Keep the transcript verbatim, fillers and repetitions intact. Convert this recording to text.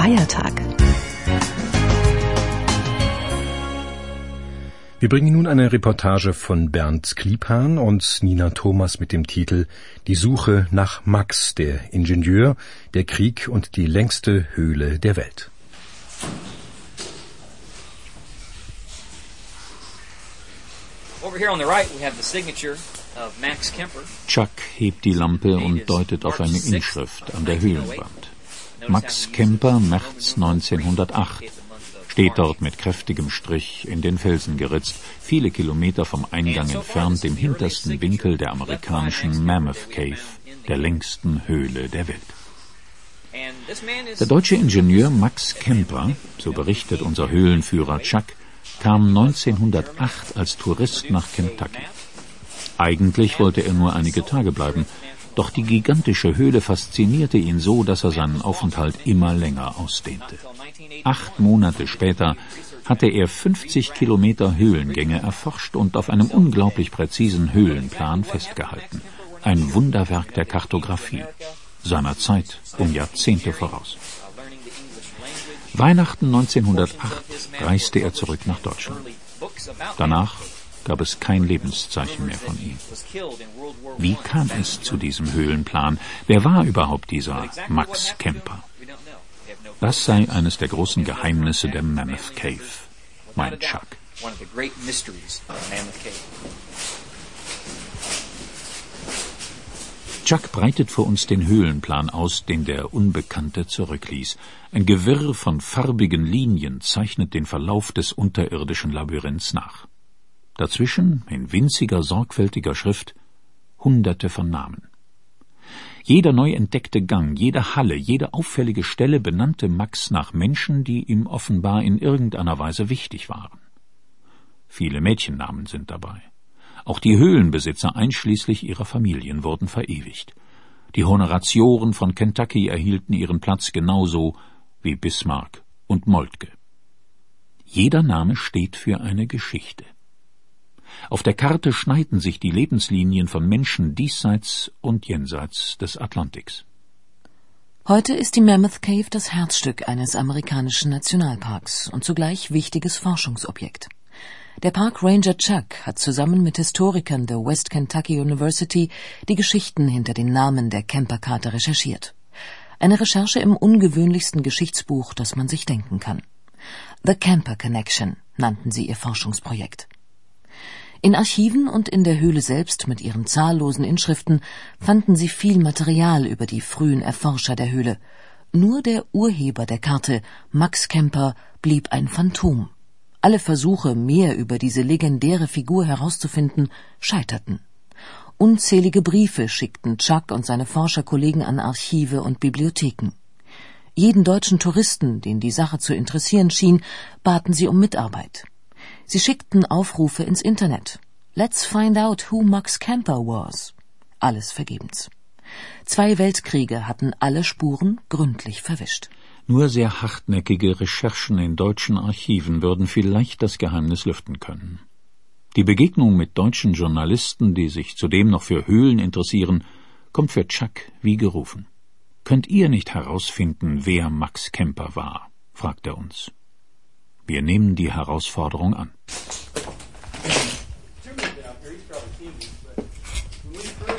Feiertag. Wir bringen nun eine Reportage von Bernd Kliephahn und Nina Thomas mit dem Titel Die Suche nach Max, der Ingenieur, der Krieg und die längste Höhle der Welt. Over here on the right we have the signature of Max Kemper. Chuck hebt die Lampe und deutet auf eine Inschrift an der Höhlenwand. Max Kemper, März neunzehnhundertacht, steht dort mit kräftigem Strich in den Felsen geritzt, viele Kilometer vom Eingang entfernt, im hintersten Winkel der amerikanischen Mammoth Cave, der längsten Höhle der Welt. Der deutsche Ingenieur Max Kemper, so berichtet unser Höhlenführer Chuck, kam neunzehnhundertacht als Tourist nach Kentucky. Eigentlich wollte er nur einige Tage bleiben, doch die gigantische Höhle faszinierte ihn so, dass er seinen Aufenthalt immer länger ausdehnte. Acht Monate später hatte er fünfzig Kilometer Höhlengänge erforscht und auf einem unglaublich präzisen Höhlenplan festgehalten. Ein Wunderwerk der Kartographie, seiner Zeit um Jahrzehnte voraus. Weihnachten neunzehnhundertacht reiste er zurück nach Deutschland. Danach gab es kein Lebenszeichen mehr von ihm. Wie kam es zu diesem Höhlenplan? Wer war überhaupt dieser Max Kemper? Das sei eines der großen Geheimnisse der Mammoth Cave, meint Chuck. Chuck breitet für uns den Höhlenplan aus, den der Unbekannte zurückließ. Ein Gewirr von farbigen Linien zeichnet den Verlauf des unterirdischen Labyrinths nach. Dazwischen, in winziger, sorgfältiger Schrift, Hunderte von Namen. Jeder neu entdeckte Gang, jede Halle, jede auffällige Stelle benannte Max nach Menschen, die ihm offenbar in irgendeiner Weise wichtig waren. Viele Mädchennamen sind dabei. Auch die Höhlenbesitzer einschließlich ihrer Familien wurden verewigt. Die Honoratioren von Kentucky erhielten ihren Platz genauso wie Bismarck und Moltke. Jeder Name steht für eine Geschichte. Auf der Karte schneiden sich die Lebenslinien von Menschen diesseits und jenseits des Atlantiks. Heute ist die Mammoth Cave das Herzstück eines amerikanischen Nationalparks und zugleich wichtiges Forschungsobjekt. Der Park Ranger Chuck hat zusammen mit Historikern der West Kentucky University die Geschichten hinter den Namen der Kemper-Karte recherchiert. Eine Recherche im ungewöhnlichsten Geschichtsbuch, das man sich denken kann. The Kemper Connection nannten sie ihr Forschungsprojekt. In Archiven und in der Höhle selbst mit ihren zahllosen Inschriften fanden sie viel Material über die frühen Erforscher der Höhle. Nur der Urheber der Karte, Max Kemper, blieb ein Phantom. Alle Versuche, mehr über diese legendäre Figur herauszufinden, scheiterten. Unzählige Briefe schickten Chuck und seine Forscherkollegen an Archive und Bibliotheken. Jeden deutschen Touristen, den die Sache zu interessieren schien, baten sie um Mitarbeit. Sie schickten Aufrufe ins Internet. Let's find out who Max Kemper was. Alles vergebens. Zwei Weltkriege hatten alle Spuren gründlich verwischt. Nur sehr hartnäckige Recherchen in deutschen Archiven würden vielleicht das Geheimnis lüften können. Die Begegnung mit deutschen Journalisten, die sich zudem noch für Höhlen interessieren, kommt für Chuck wie gerufen. Könnt ihr nicht herausfinden, wer Max Kemper war? Fragt er uns. Wir nehmen die Herausforderung an.